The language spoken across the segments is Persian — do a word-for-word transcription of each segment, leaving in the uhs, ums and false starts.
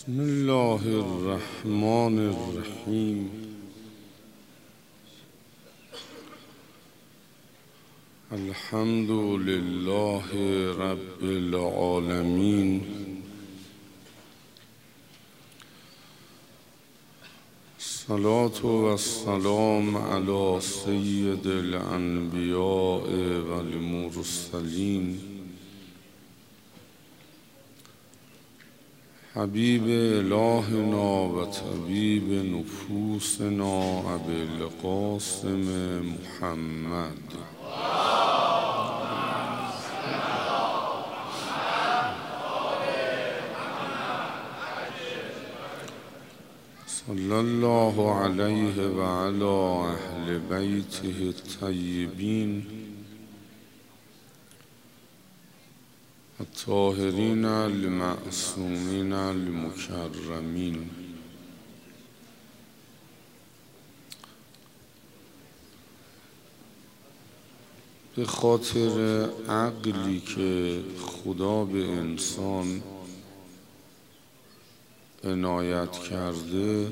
بسم الله الرحمن الرحیم. الحمد لله رب العالمین. الصلاة والسلام علی سید الانبیاء والمرسلین حبیب الهنا و طبیب نفوسنا ابی القاسم محمد صلی الله علیه و علی اهل بیته الطیبین الطاهرین المعصومین المکرمین. به خاطر عقلی که خدا به انسان عنایت کرده،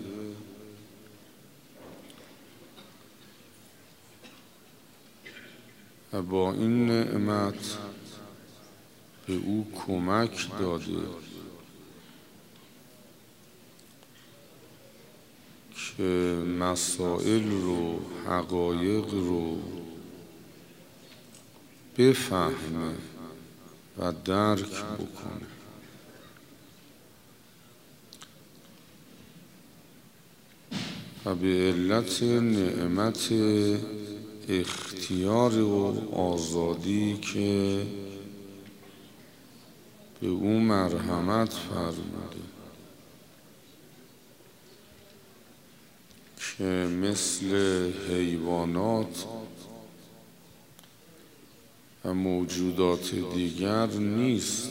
و با این نعمت به او کمک داده که مسائل رو، حقایق رو بفهمه و درک بکنه. و به علت نعمت اختیار و آزادی که به او مرحمت فرموده که مثل حیوانات و موجودات دیگر نیست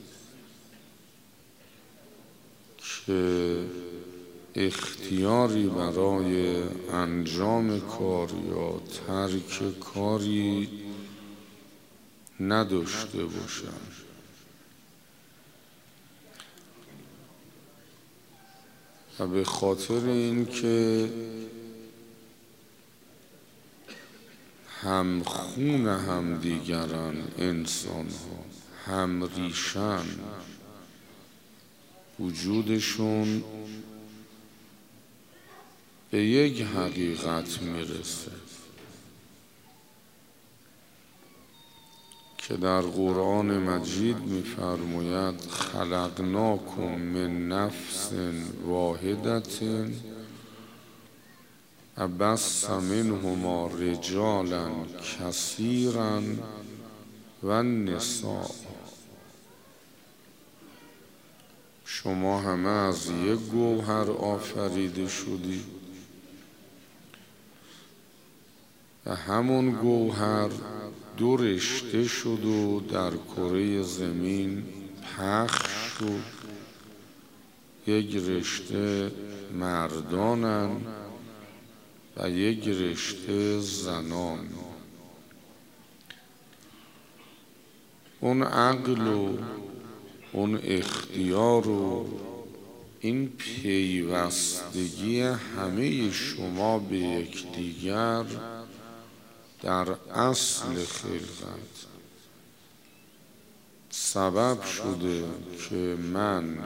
که اختیاری برای انجام کار یا ترک کاری نداشته باشند. و به خاطر اینکه هم خون هم دیگرن انسان ها، هم ریشن، وجودشون به یک حقیقت میرسه که در قرآن مجید میفرماید خلقناکم من نفس واحدة و بث منهما رجالا کثیرا و نساء. شما همه از یک گوهر آفریده شدی و همون گوهر دو رشته شد و در کره زمین پخش شد. یک رشته مردانن و یک رشته زنان. اون عقل و اون اختیار و این پیوستگی همه شما به یکدیگر در اصل خلقت سبب شده که من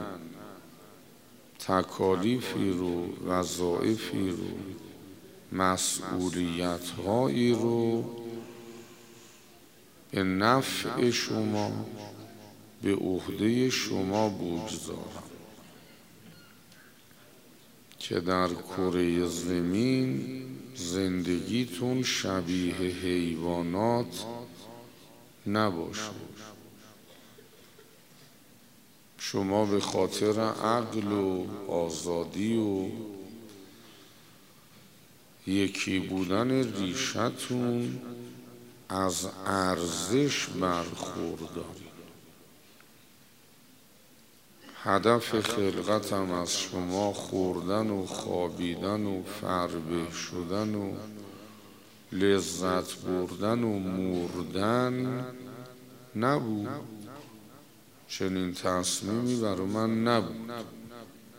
تکالیفی رو، وظایفی رو، مسئولیت‌هایی رو به نفع شما، به عهده شما بگذارم که در کره زمین زندگیتون شبیه حیوانات نباشه. شما به خاطر عقل و آزادی و یکی بودن ریشتون از ارزش برخورداری. هدف خلقتم از شما خوردن و خوابیدن و فربه شدن و لذت بردن و مردن نبود. چنین تصمیمی برای من نبود.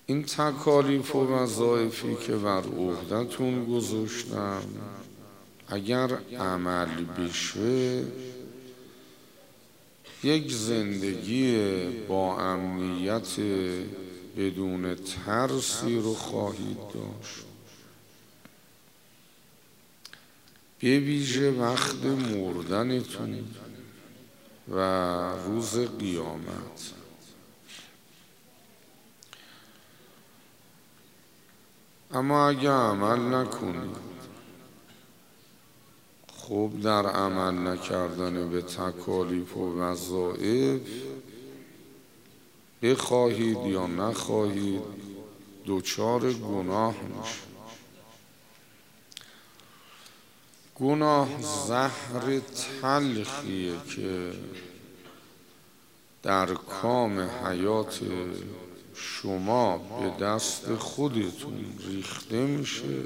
این تکالیف و وظایفی که بر عهدتون گذاشتم اگر عمل بشه یک زندگی با امنیت بدون ترسی رو خواهید داشت، به ویژه وقت مردنتون و روز قیامت. اما اگه عمل نکنید، خب در عمل نکردن به تکالیف و وظایف بخواهید یا نخواهید دچار گناه میشید. گناه زهر تلخیه که در کام حیات شما به دست خودتون ریخته میشه،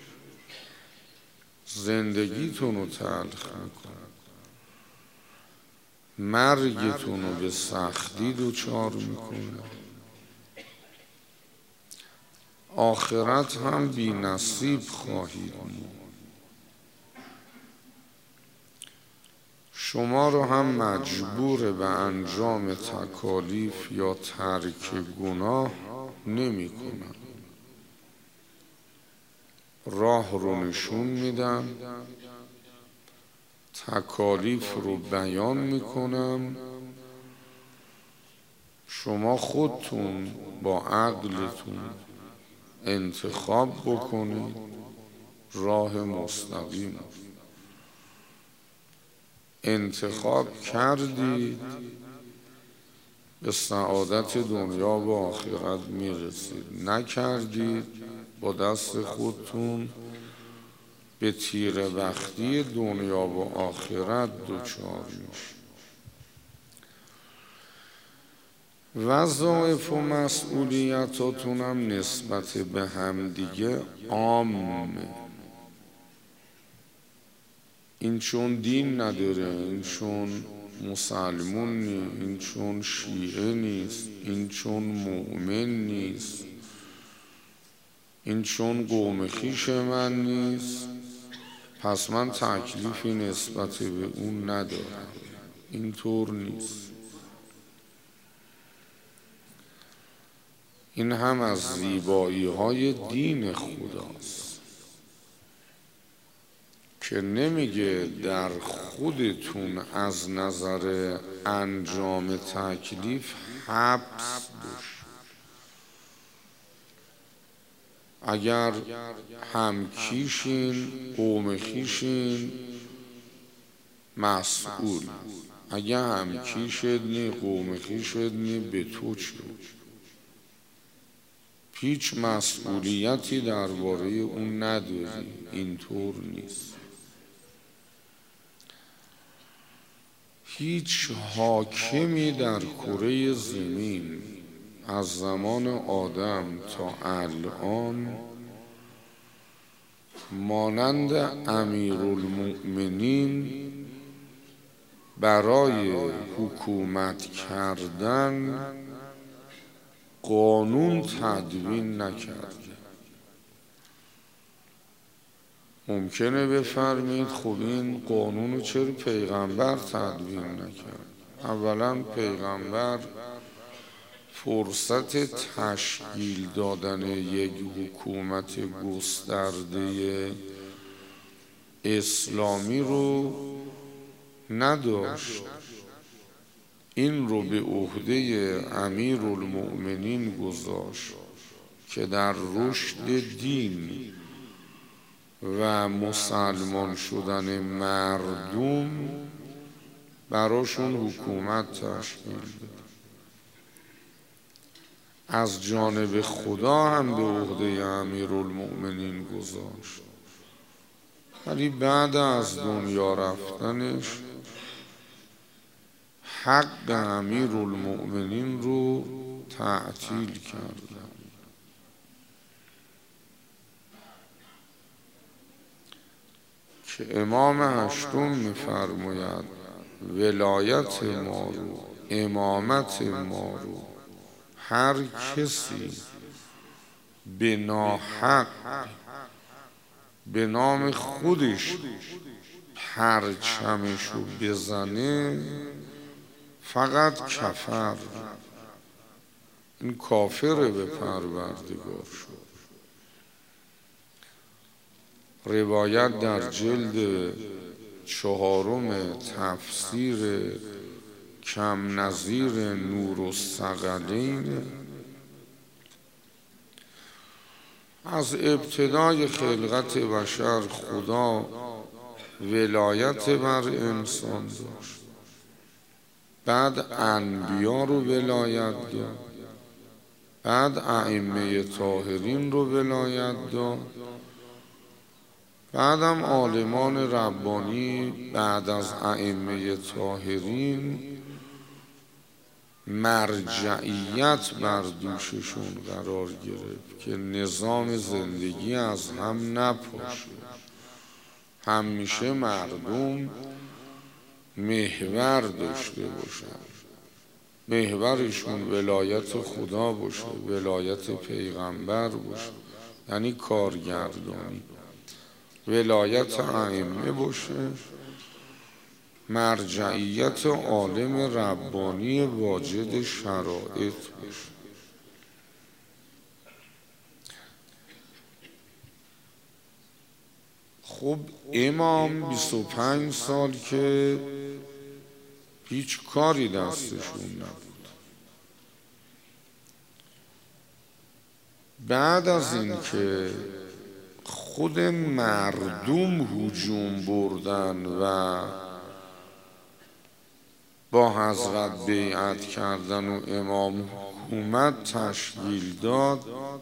زندگیتون رو تلخ میکنه، مرگتون رو به سختی دچار میکنه، آخرت هم بی نصیب خواهید بود. شما رو هم مجبور به انجام تکالیف یا ترک گناه نمی کنن. راه رو نشون میدم، تکالیف رو بیان میکنم، شما خودتون با عقلتون انتخاب بکنید راه مستقیم. انتخاب کردید به سعادت دنیا و آخرت میرسید، نکردید با دست خودتون به تیره بختی دنیا و آخرت دچار میشید. وظایف و مسئولیتاتون هم نسبت به هم دیگه عامه. این چون دین نداره، این چون مسلمون نیست، این چون شیعه نیست، این چون مؤمن نیست، این چون قوم خویش من نیست، پس من تکلیفی نسبت به اون ندارم. اینطور نیست. این هم از زیبایی های دین خداست که نمیگه در خودتون از نظر انجام تکلیف حبس بشید. اگر همکیشین، قوم خویشین، مسئول. اگر همکیشت نی، قوم خویشت نی، به تو چه؟ هیچ مسئولیتی درباره اون نداری. اینطور نیست. هیچ حاکمی در کره زمین از زمان آدم تا الان مانند امیرالمؤمنین برای حکومت کردن قانون تدوین نکرده. ممکنه بفرمید خب این قانون چرا پیغمبر تدوین نکرد؟ اولا پیغمبر فرصت تشکیل دادن یک حکومت گسترده اسلامی رو نداشت. این رو به عهده امیرالمؤمنین گذاشت که در رشد دین و مسلمان شدن مردم براشون حکومت تشکیل بده. از جانب خدا هم به عهده امیرالمؤمنین گذاشت، ولی بعد از دنیا رفتنش حق امیرالمؤمنین رو تعطیل کردن. که امام هشتم می‌فرماید ولایت ما رو، امامت ما رو هر کسی به ناحق به نام خودش پرچمشو بزنه فقط کفر، این کافره به پروردگار شد. روایت در جلد چهارم تفسیر کم نظیر نور الثقلین از ابتدای خلقت بشر خدا ولایت بر انسان داشت، بعد انبیا رو ولایت داد، بعد ائمه طاهرین رو ولایت داد، بعدم عالمان ربانی بعد از ائمه طاهرین مرجعیت بر دوششون قرار گرفت که نظام زندگی از هم نپاشه، همیشه مردم محور داشته باشن، محورشون ولایت خدا باشه، ولایت پیغمبر باشه، یعنی کارگردانی، ولایت ائمه باشه، مرجعیت عالم ربانی واجد شرایط باشه. خب امام بیست و پنج سال که هیچ کاری دستشون نبود. بعد از این که خود مردم هجوم بردن و با حضرت بیعت کردن و امام حکومت تشکیل داد،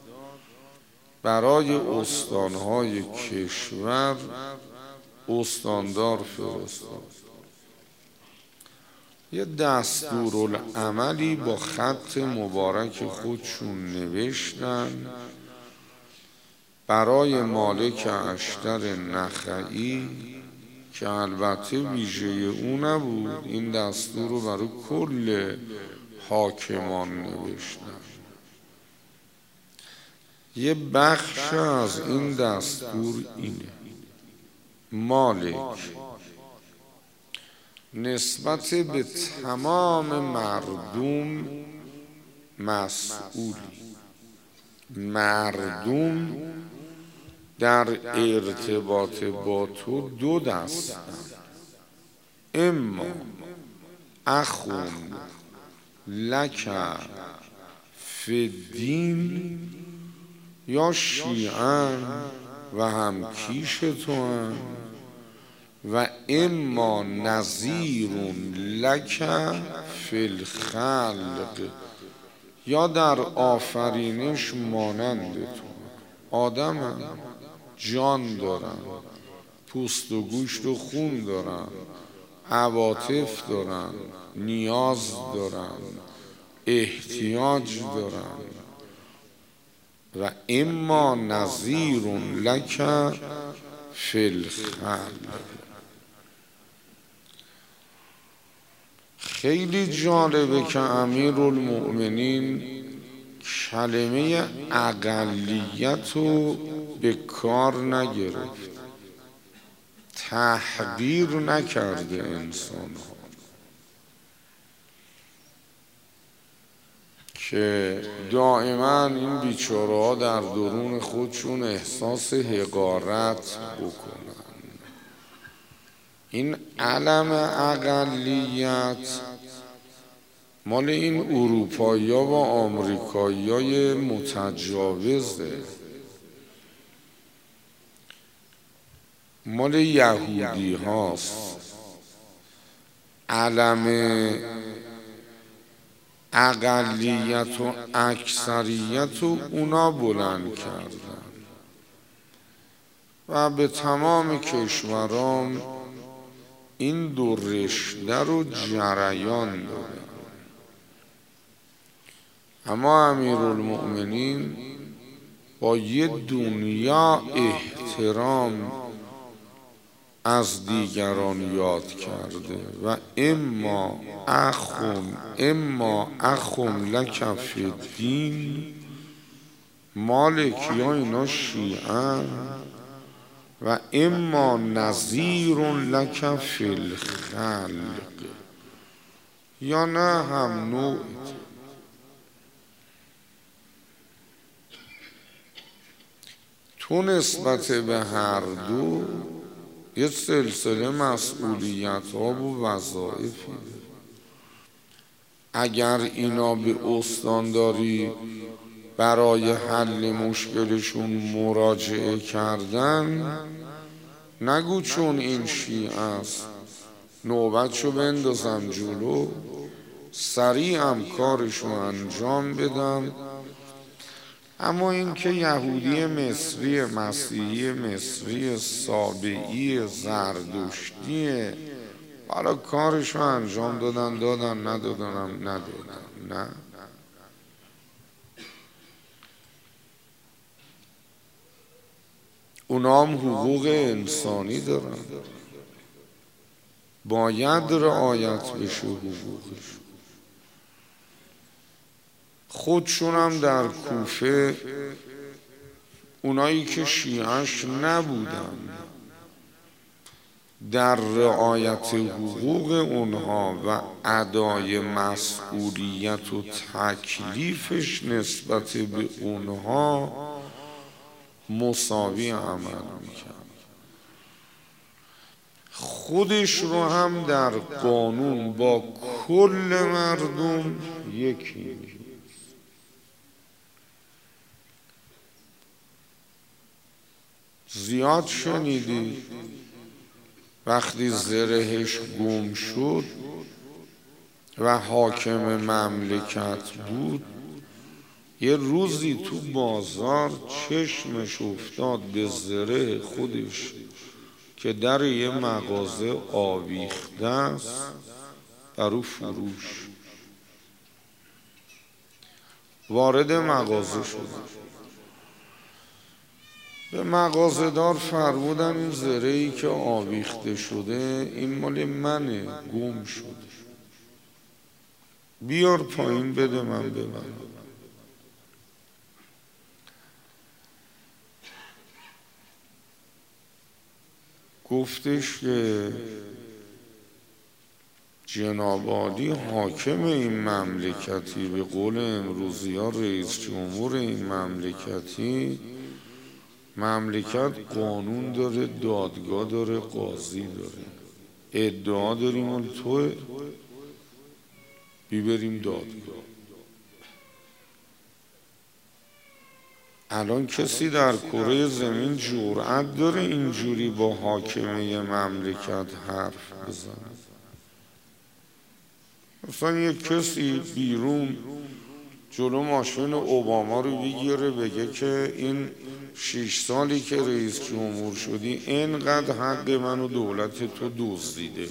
برای استانهای کشور استاندار فرستاد، یه دستورالعملی با خط مبارک خودشون نوشتن برای مالک اشتر نخعی که البته ویژه او نبود، این دستور رو برای کل حاکمان نوشتن. یه بخش از این دستور اینه: مالک نسبت به تمام مردم مسئولی، مردم در ارتباط با تو دو دستن، اما اخون لک فی الدین، یا شیعن و هم کیش تو هم، و اما نظیر لک فی الخلق، یا در آفرینش مانند تو. آدم هم جان دارن، پوست و گوشت و خون دارن، عواطف دارن، نیاز دارن، احتیاج دارن. و اما نظیر لک فی الخلق. خیلی جالبه که امیرالمؤمنین کلمه اقلیت رو به کار نگرفت، تحقیر نکرده انسان ها، که دائما این بیچاره ها در درون خودشون احساس حقارت بکنن. این علم اقلیت مال این اروپایی ها و آمریکایی های متجاوزه، مال یهودی هاست. علم اقلیت و اکثریت رو اونا بلند کردن و به تمام کشورام این دو رشته رو جریان دادن. اما امیرالمؤمنین با یه دنیا احترام از دیگران یاد کرده و اما اخم اما اخم لک فی الدین، مالکی ها اینا شیعه و اما نظیر لک فی الخلق، یا نه هم نوع. تو نسبت به هر دو یه سلسله مسئولیت ها و وظایفی. اگر اینا به استانداری برای حل مشکلشون مراجعه کردن، نگو چون این شیعه است نوبتشو بندازم جلو، سریع هم کارشو انجام بدم. اما اینکه یهودی مصری، مسیحی مصری، سابعی، زردشتی، حالا کارشو انجام دادن دادن ندادنم ندادن، نه. اونا هم حقوق انسانی دارن، باید رعایت بشه حقوقش. خودشون هم در کوفه اونایی که شیعش نبودن در رعایت حقوق اونها و ادای مسئولیت و تکلیفش نسبت به اونها مساوی عمل میکرد. خودش رو هم در قانون با کل مردم یکی می‌دید. زیاد شنیدی وقتی زرهش گم شد و حاکم مملکت بود، یه روزی تو بازار چشمش افتاد به زره خودش که در یه مغازه آویخته است برو فروش. وارد مغازه شد، به مغازه دار فرمودن این زره‌ای که آویخته شده این مال منه، گم شد، بیار پایین بده من ببرم. گفتش که جناب عالی حاکم این مملکتی، به قول امروزی ها رئیس جمهور این مملکتی، مملکت قانون داره، دادگاه داره، قاضی داره. ادعا داریم اون توه، بیبریم دادگاه. الان کسی در کره زمین جرأت داره اینجوری با حاکمه مملکت حرف بزنه؟ مثلا یک کسی بیرون جلو ماشین اوباما رو بگیره بگه که این شیش سالی که رئیس جمهور شدی اینقدر حق من و دولت تو دزدیده،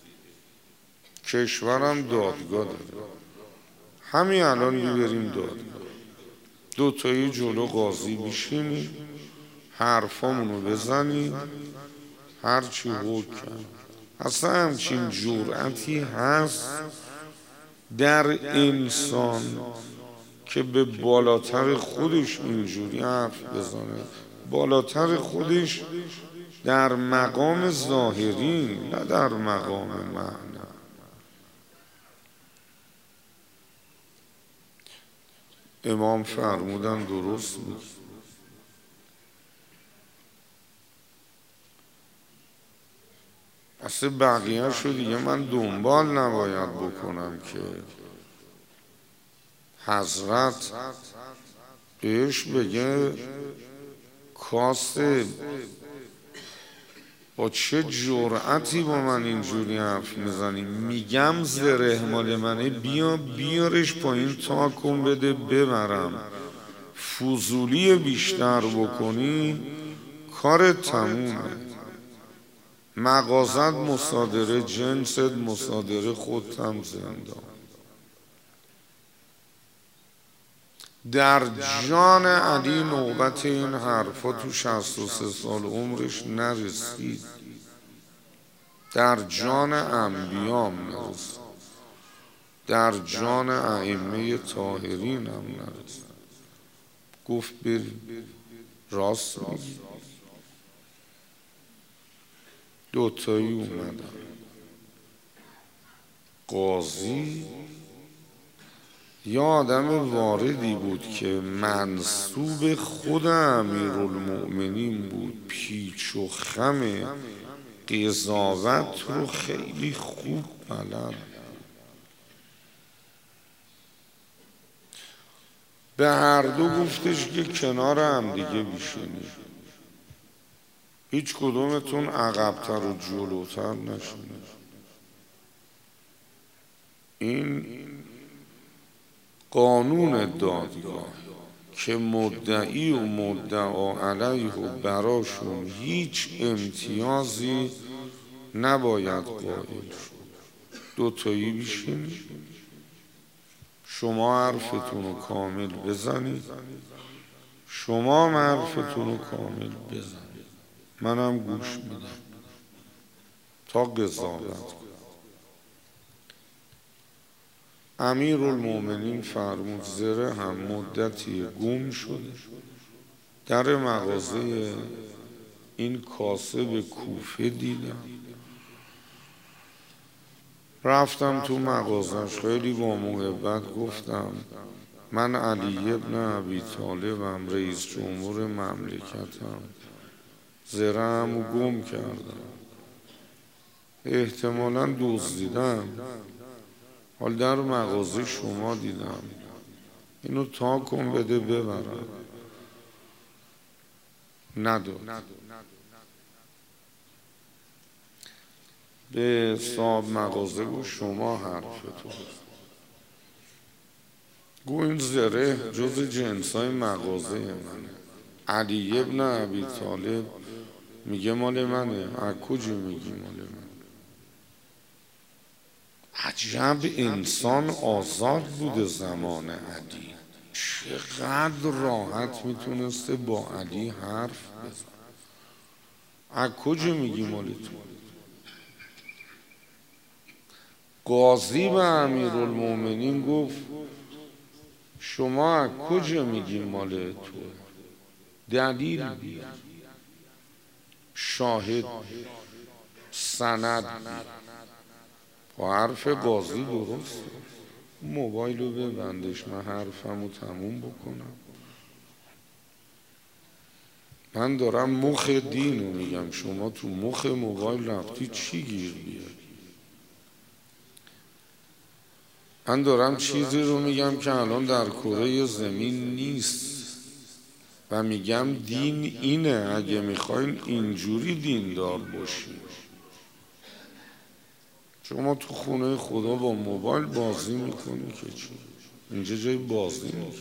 کشورم دادگاه داره، همین الان میبریم دادگاه، دوتایی جلو قاضی بشینیم حرفامونو بزنیم هرچی حکم کرد. اصلا همچین جرأتی هست در انسان که به بالاتر خودش اینجوری حرف بزنه؟ بالاتر خودش در مقام ظاهری، نه در مقام معنی. امام فرمودن درست بود. اصلا بقیه شو دیگه من دنبال نباید بکنم که حضرت بهش بگه کاسه با چه جرأتی با من اینجوری حرف میزنی؟ میگم زره مال منه، بیا بیارش پایین تا کن بده ببرم. فضولی بیشتر بکنی کارت تمومه، مغازت مصادره، جنست مصادره، خودت هم زندان. در جان علی نوبت این حرفا تو شصت و سه سال عمرش نرسید، در جان انبیام نرسید، در جان ائمه طاهرین هم نرسید. گفت بری. راست میگی. دوتایی اومدن. قاضی یه آدم واردی بود که منصوب خود امیرالمؤمنین بود، پیچ و خم قضاوت رو خیلی خوب بلد. به هر دو گفتش که کنار هم دیگه بیشینید، هیچ کدومتون عقبتر و جلوتر نشینید. این قانون دادگاه که مدعی و مدعا علیه و براشون هیچ امتیازی نباید قائل شد. دوتایی بیشینید، شما حرفتون رو کامل بزنید، شما هم حرفتون رو کامل بزنید، منم گوش میدم تا قضاوت کنم. امیرالمؤمنین فرمود زره هم مدتی گم شده در مغازه این کاسب کوفه دیدم. رفتم تو مغازش، خیلی با محبت گفتم من علی ابن ابی طالبم، رئیس جمهور مملکتم، زره‌مو گم کردم، احتمالاً دزدیدم، حال در مغازه شما دیدم، اینو تا کن بده ببرم. نداد. به صاحب مغازه گو شما حرفتو بزن. گو این زره جز جنسای مغازه منه. علی ابن ابی طالب میگه مال منه. از کجا میگی مال من؟ عجب انسان آزاد بوده زمان علی، چقدر راحت میتونسته با علی حرف بزن. از کجا میگی مال تو؟ قاضی به امیرالمؤمنین گفت شما از کجا میگی مال تو؟ دلیل بیار، شاهد، سند بیار. با حرف قاضی درست موبایل رو ببندش، من حرفم رو تموم بکنم. من دارم مخ دین رو میگم، شما تو مخ موبایل رفتی چی گیر بیاری؟ من دارم چیزی رو میگم که الان در کره زمین نیست و میگم دین اینه، اگه میخواین اینجوری دیندار باشین. شما تو خونه خدا با موبایل بازی میکنی که چی؟ اینجا جای بازی نیست.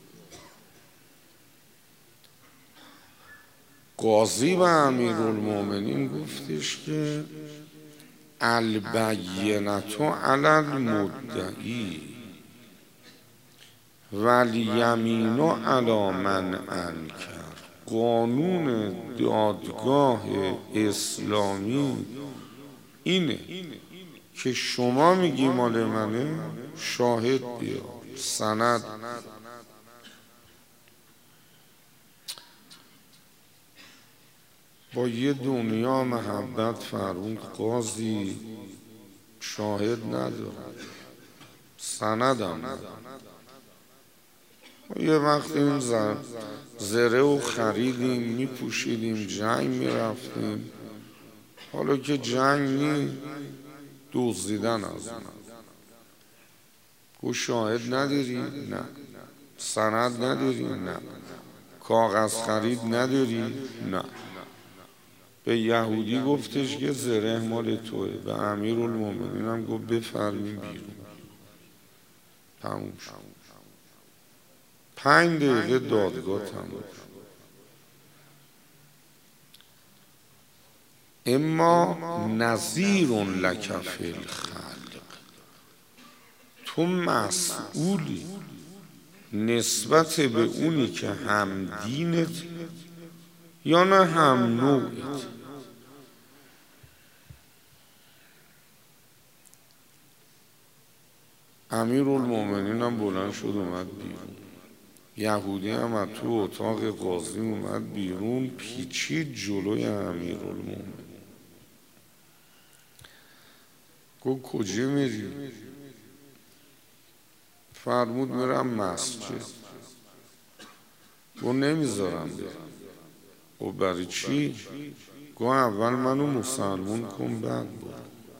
قاضی و امیرالمؤمنین گفتش که البینة علی المدعی والیمین علی من انکر. قانون دادگاه اسلامی اینه که شما میگی مال منه، شاهد بیار، سند. با یه دنیا محبت فرمود قاضی شاهد ندارم، سندم ندارم. یه وقت این زره و خریدیم میپوشیدیم، جنگ میرفتیم، حالا که جنگ نی دزدیدن از من. گو شاهد نداری؟ نه. سند نداری؟ نه. کاغذ خرید نداری؟ نه. به یهودی گفتش که زره مال توه، به امیرالمؤمنین هم گفت بفرمین بیرون. تموم شد. پنج دقیقه دادگاه تموم شد. اما نذیر لک فی الخلق، تو مسئولی نسبت به اونی که هم دینت یا نه هم نوعت. امیرالمؤمنین هم بلند شد اومد بیرون. یهودی هم از تو اتاق قاضی اومد بیرون، پیچید جلوی امیرالمومنین. گفت کجا میری؟ فرمود میرم مسجد. گفت نمیذارم برم. گفت برای چی؟ گفت اول منو مسلمون کن بعد برو.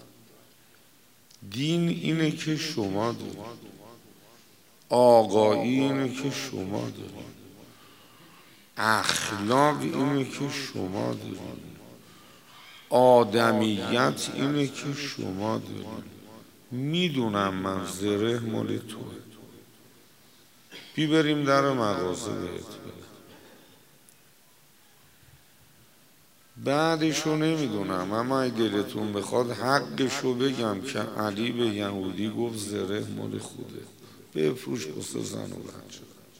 دین اینه که شما داری، آقایی اینه که شما داری، اخلاق اینه که شما داری، آدمیت اینه که شما داری. میدونم من زره مال توه، بی بریم در مغازه بهت بده. بعدشو نمیدونم، اما اگه دلتون بخواد حقشو بگم که علی به یهودی گفت زره مال خوده، بفروش واسه زن و بچه.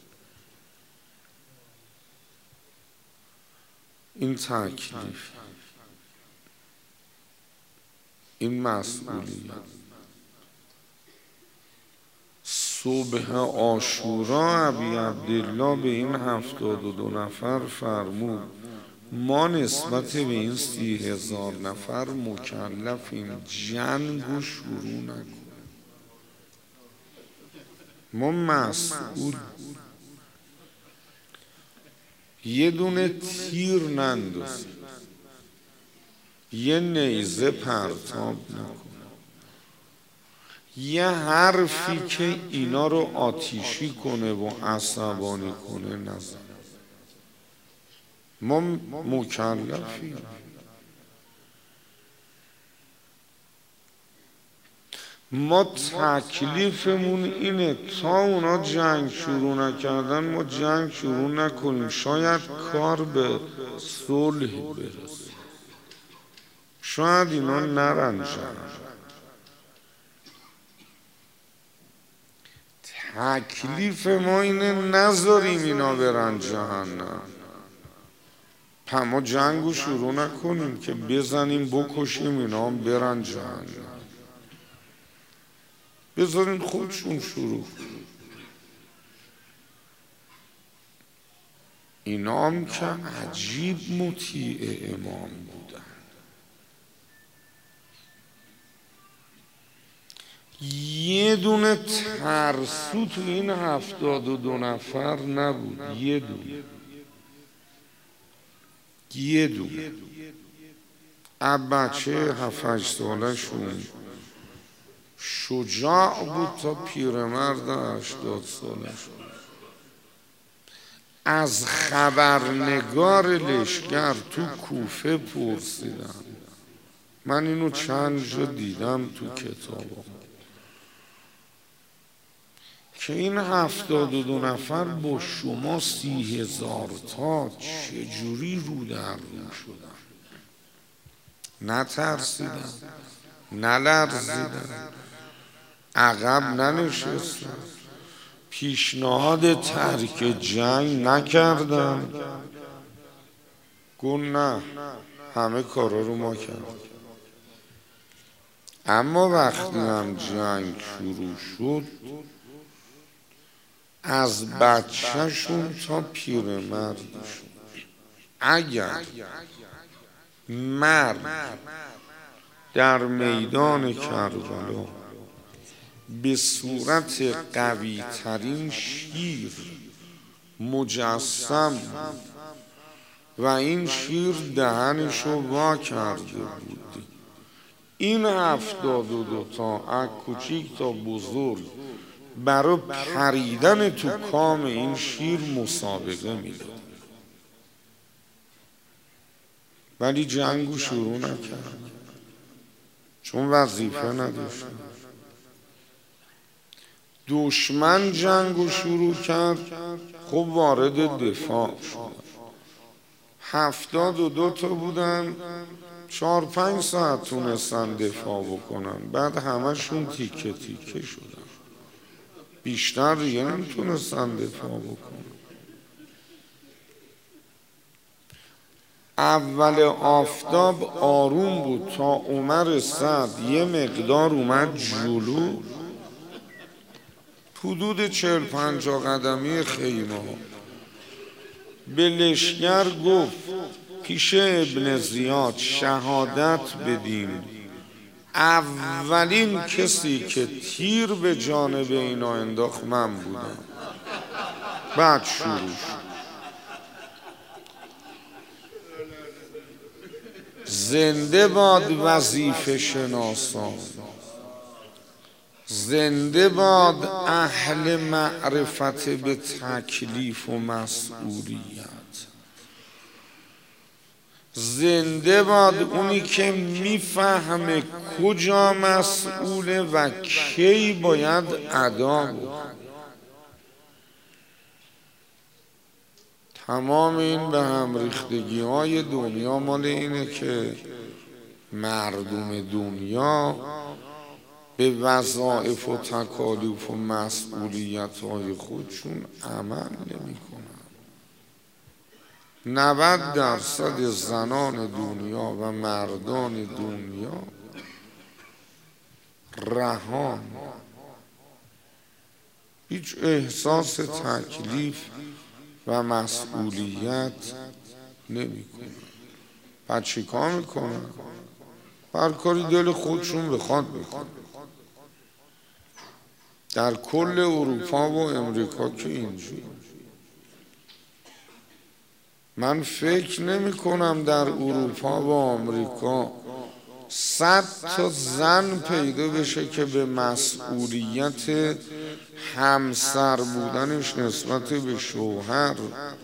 این تکلیف، این مسئولیت. صبح عاشورا ابی عبدالله به این هفتاد و دو نفر فرمود ما نسبت به این سی هزار نفر مکلفیم جنگ و شروع نکنیم، ما مسئول. یه دونه تیر نندازیم، یه نیزه پرتاب نکنیم، یه حرفی که اینا رو آتیشی کنه و عصبانی کنه نزن. ما مکلفیم. ما تکلیفمون اینه تا اونا جنگ شروع نکردن ما جنگ شروع نکنیم. شاید کار به صلح برسه، شاید اینا نرن جنگ. تکلیف ما اینه نذاریم اینا برن جهنم. ما جنگو شروع نکنیم که بزنیم بکشیم اینا هم برن جهنم. بذارین خودشون شروع. اینا هم که عجیب مطیع امام بودن. یه دونه ترسو تو این هفتاد و دو نفر نبود. یه دونه یه دونه اب بچه هفت هشت ساله شون شجاع بود تا پیرمرد هشتاد ساله شد. از خبرنگار لشکر تو کوفه پرسیدم، من اینو چند جا دیدم تو کتابم، که این هفتاد و دو نفر با شما سی هزار تا چجوری رو در رو شدن؟ نترسیدن، نلرزیدن، عقب ننشستن، پیشنهاد ترک جنگ نکردن. گفت نه، همه کارا رو ما کردیم. اما وقتی هم جنگ شروع شد از بچهشون تا پیرمردشون، اگر مرد در میدان کربلا به صورت قوی ترین شیر مجسم و این شیر دهنشو وا کرده بود، این هفتاد و دو تا از کوچیک تا بزرگ برای پریدن تو کام این شیر مسابقه میداد، ولی جنگو شروع نکرد چون وظیفه نداشت. دشمن جنگو شروع کرد، خب وارد دفاع شد. هفتاد و دو تا بودن، چهار پنج ساعت تونستن دفاع بکنن، بعد همشون تیکه تیکه شدن، بیشتر دیگه نمیتونستن دفاع بکنن. اول آفتاب آروم بود تا عمر سعد یه مقدار اومد جلو، حدود چهل پنجاه قدمی خیمه ها. به لشگر گفت پیش ابن زیاد شهادت بدین اولین کسی که تیر به جانب اینا انداخت من بودم. بعد شروع شد. زنده باد وظیفه شناسان، زنده باد اهل معرفت به تکلیف و مسئولیت، زنده باد اونی که میفهمه کجا مسئوله و کی باید ادا بکنه. تمام این به هم ریختگی های دنیا مال اینه که مردم دنیا به وظایف و تکالیف و مسئولیت های خودشون عمل نمی کنن. نود درصد زنان دنیا و مردان دنیا رهان، هیچ احساس تکلیف و مسئولیت نمی کنن. بعد چی کار میکنن؟ هر کاری دل خودشون بخواد بکنن. در کل اروپا و امریکا که اینجوری. من فکر نمی کنم در اروپا و آمریکا صد تا زن پیدا بشه که به مسئولیت همسر بودنش نسبت به شوهر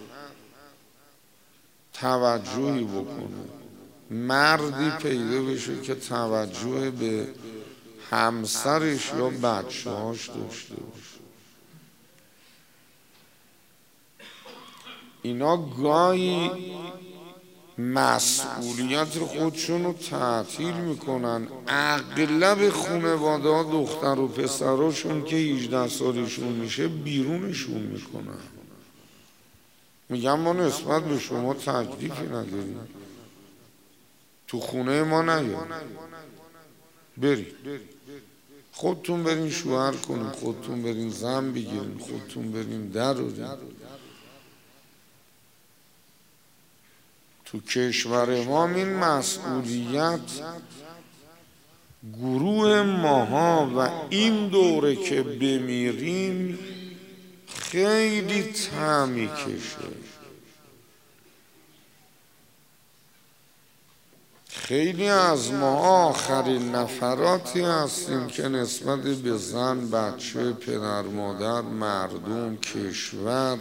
توجهی بکنه، مردی پیدا بشه که توجه به همسرش یا بچه هاش داشته باشه. اینا گاهی مسئولیت خودشون رو تعطیل میکنن. اغلب خانواده ها دختر و پسراشون که هجده سالشون میشه بیرونشون میکنن، میگن ما نسبت به شما تکلیفی نداریم، تو خونه ما نیایید، برید خودتون برین شوهر کنین، خودتون برین زن بگیرین، خودتون برین درارین. تو کشور ما این مسئولیت گروه ماها و این دوره که بمیریم خیلی طعمی کشه. خیلی از ما آخرین نفراتی هستیم که نسبت به زن، بچه، پدر، مادر، مردم، کشور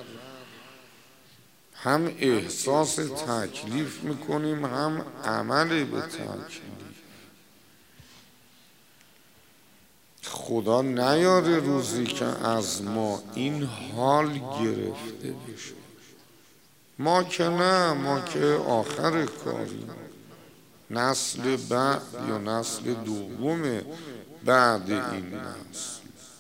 هم احساس تکلیف میکنیم هم عمل به تکلیف. خدا نیاره روزی که از ما این حال گرفته بشه. ما که نه، ما که آخر کاریم، نسل بعد یا نسل دوم بعد این نسل.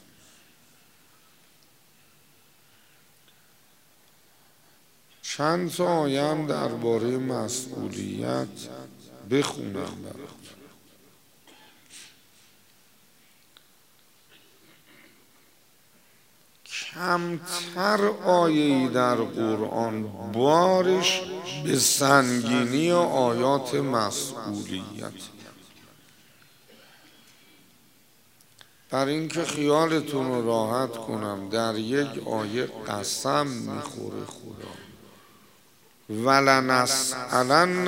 چند تا آیم درباره مسئولیت بخونم برات. کمتر آیه‌ای در قرآن بارش به سنگینی آیات مسئولیت. برای اینکه خیالتون رو راحت کنم در یک آیه قسم میخوره خدا ولنسألن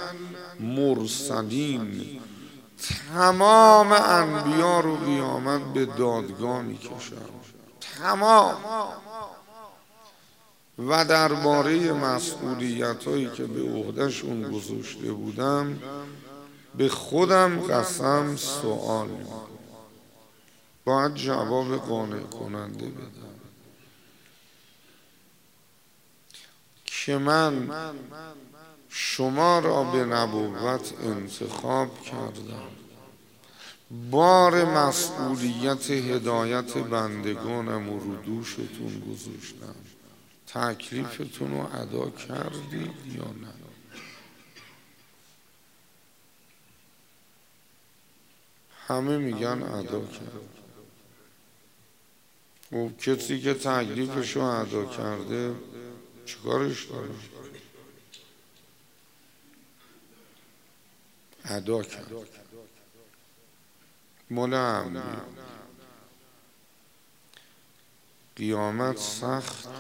المرسلین، تمام انبیا رو قیامت به دادگاه میکشن، تمام. و درباره مسئولیت هایی که به عهدهشون گذاشته بودم به خودم قسم سوال میکنم، باید جواب قانع کننده بدم که من شما را به نبوت انتخاب کردم، بار مسئولیت هدایت بندگانم رو دوشتون گذاشتم، تکلیفتون رو ادا کردید یا نه؟ همه میگن ادا کرد. و کسی که تکلیفش رو ادا کرده چیکارش داره؟ ادا کرد. مال عملی. قیامت سخت.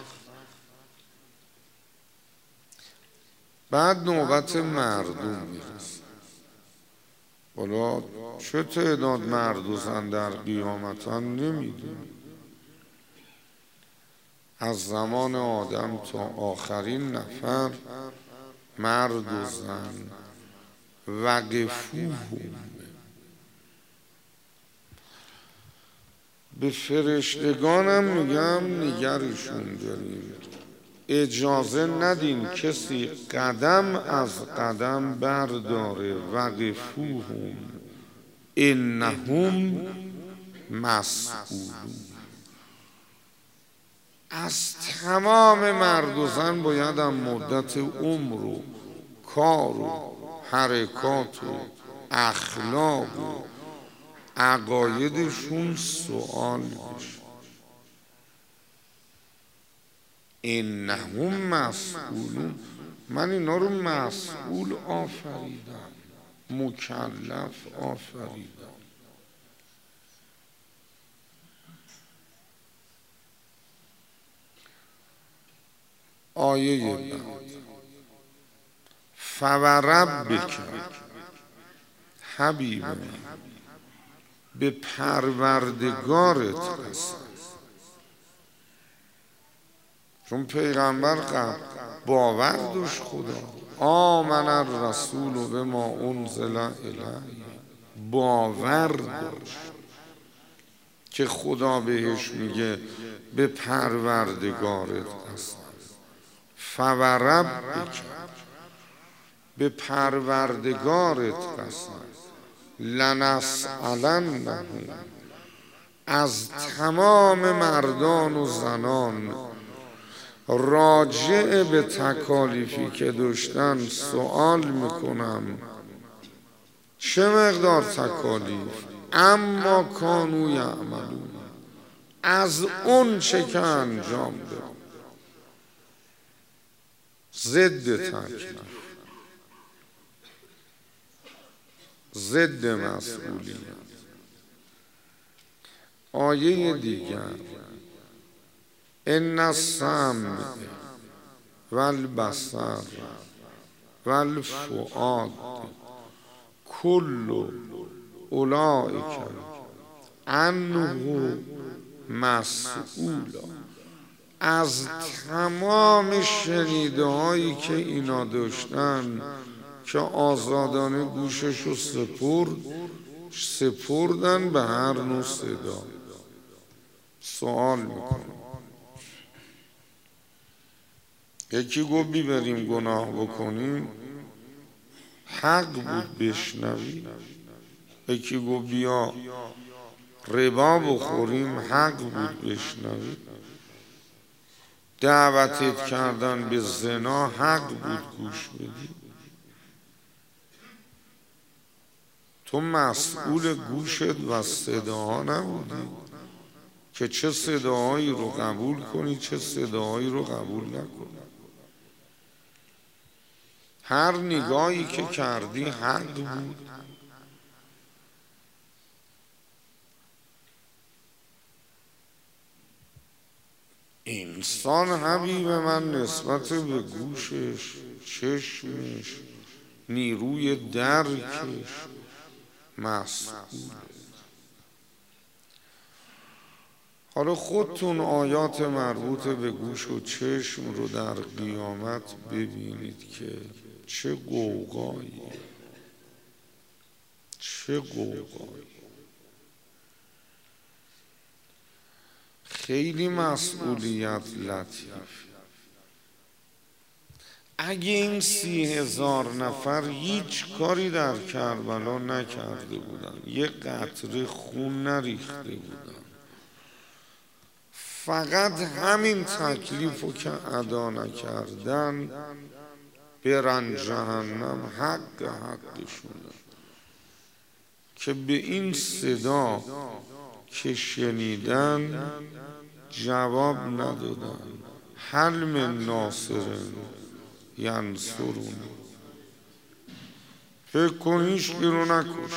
بعد نوبت مردم میرسه. حالا چه تعداد مردوزن در قیامتن نمیدونی. از زمان آدم تا آخرین نفر مرد و زن وقفوهم، به فرشتگانم میگم نگرشون داریم، اجازه ندین کسی قدم از قدم برداره. وقفوهم انهم مسئولون. از تمام مرد و زن باید هم مدت عمر و کار و حرکات و اخلاق و عقایدشون سوال بشه. انهم مسئولون. من اینا رو مسئول آفریدم، مکلف آفریدم. آیه بعد فوربک حبیب من، به پروردگارت قسم. چون پیغمبر قبل باور داشت خدا. آمن الرسول به ما انزل الیه، باور داشت که خدا بهش میگه به پروردگارت قسم. فوربک، به پروردگارت قسم. لنسألنهم، از تمام مردان و زنان راجع به تکالیفی که داشتن سوال میکنم. چه مقدار تکالیف؟ اما کانوا یعملون، از اون چه که انجام داد. ضد تکلیف، ضد مسئولیت. آیه دیگر ان السمع والبصر والفؤاد کل اولئک عنه مسئولا. از تمام شنیده هایی که اینا داشتن که آزادانه گوششو سپرد سپردن به هر نوع صدا. سوال میکنم. یکی گفت بی بریم گناه بکنیم، حق بود بشنوی. یکی گفت بیا ربا بخوریم، حق بود بشنوی. دعوتت کردن به زنا، حق بود گوش بدی. تو مسئول گوشت و صداها نبودی که چه صداهایی رو قبول کنی چه صداهایی رو قبول نکنی. هر نگاهی که کردی حق بود. انسان حبیب من نسبت به گوشش، چشمش، نیروی درکش مسئول. حالا خودتون آیات مربوط به گوش و چشم رو در قیامت ببینید که چه غوغایی، چه غوغایی. خیلی مسئولیت لطیف. اگه این سی هزار نفر هیچ کاری در کربلا نکرده بودن، یه قطره خون نریخته بودن، فقط همین تکلیف رو که ادا نکردن برن جهنم، حق حقشونه که به این صدا که شنیدن جواب ندادن. هل من ناصر ینصرونی. فکر کن هیچ کی رو نکش،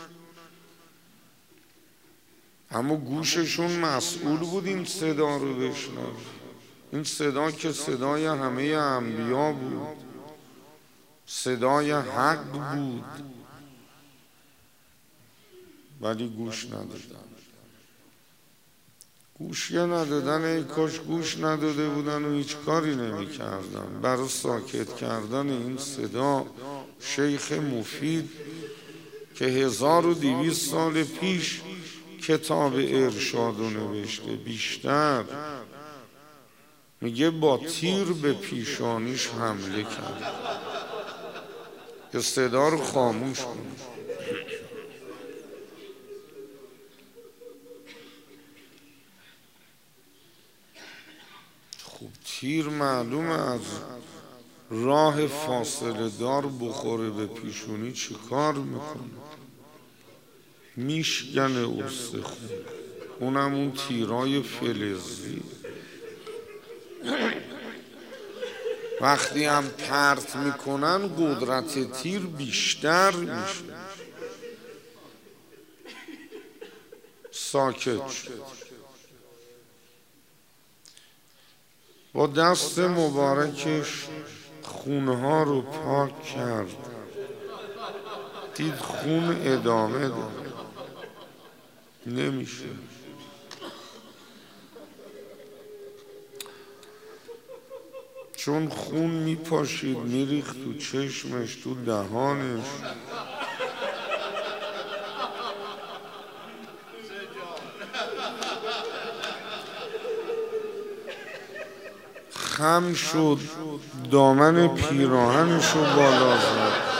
اما گوششون مسئول بود این صدا رو بشنوه. این صدا که صدای همه انبیا بود، صدای حق بود، ولی گوش ندادن. گوش یه ندادن، ای کاش گوش نداده بودن و هیچ کاری نمی کردن. برای ساکت کردن این صدا شیخ مفید که هزار و دویست سال پیش کتاب ارشاد رو نوشته، بیشتر، میگه با تیر به پیشانیش حمله کرد که صدا رو خاموش کنه. خب تیر معلومه از راه فاصله دار بخوره به پیشونی چی کار میکنه؟ میشکنه استخون، اونم اون تیرای فلزی. وقتی هم پرت میکنن قدرت تیر بیشتر میشه. ساکت شد، با دست مبارکش خونها رو پاک کرد، دید خون ادامه داره، نمیشه. چون خون میپاشید میریخت تو چشمش، تو دهانش. خم شد، دامن پیراهنش رو بالا زد.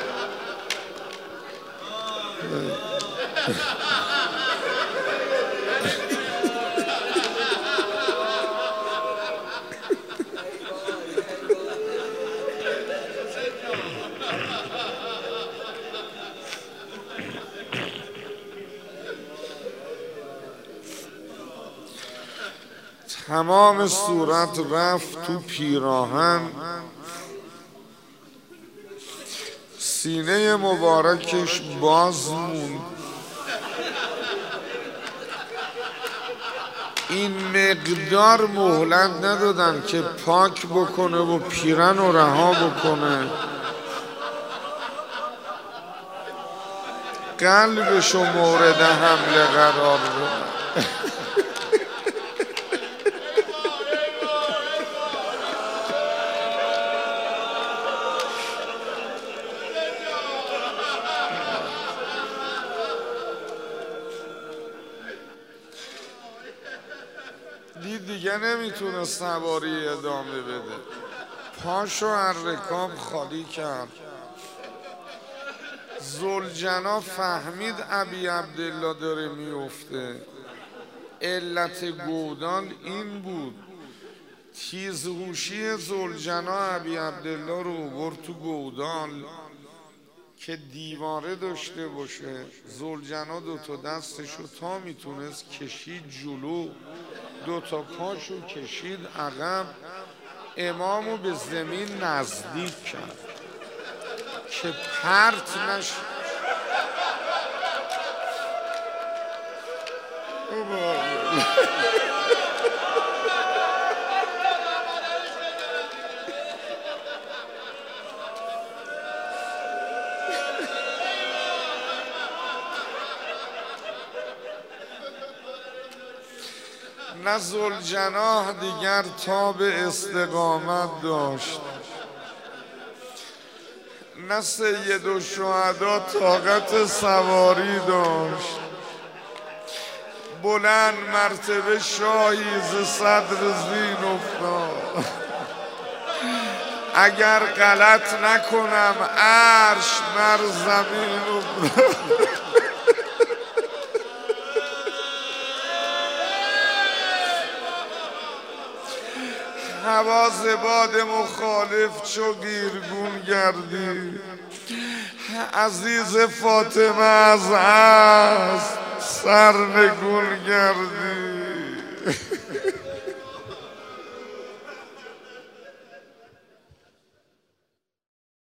تمام صورت رفت تو پیراهن، سینه مبارکش باز موند. این مقدار مهلت ندادن که پاک بکنه و پیرن رو رها بکنه. قلبشو مورد حمله قرار دادن. دید دیگه نمیتونه سواری ادامه بده، پاشو از رکاب خالی کرد. ذوالجنا فهمید ابی عبدالله داره میفته. علت گودال این بود، تیزهوشی ذوالجنا ابی عبدالله رو برد تو گودال که دیواره داشته باشه. ذوالجنا دو تا دستشو تا میتونست کشید جلو، دو تا پاشو کشید عقب، امامو به زمین نزدیک کرد که پرت نشه. نه ذوالجناح دیگر تاب استقامت داشت، نه سید الشهدا طاقت سواری داشت. بلند مرتبه شاهی ز صدر زین افتاد. اگر غلط نکنم عرش بر زمین افتاد. حواز باد مخالف چو گیرگون گردی، عزیز فاطمه از هست سرنگون گردی.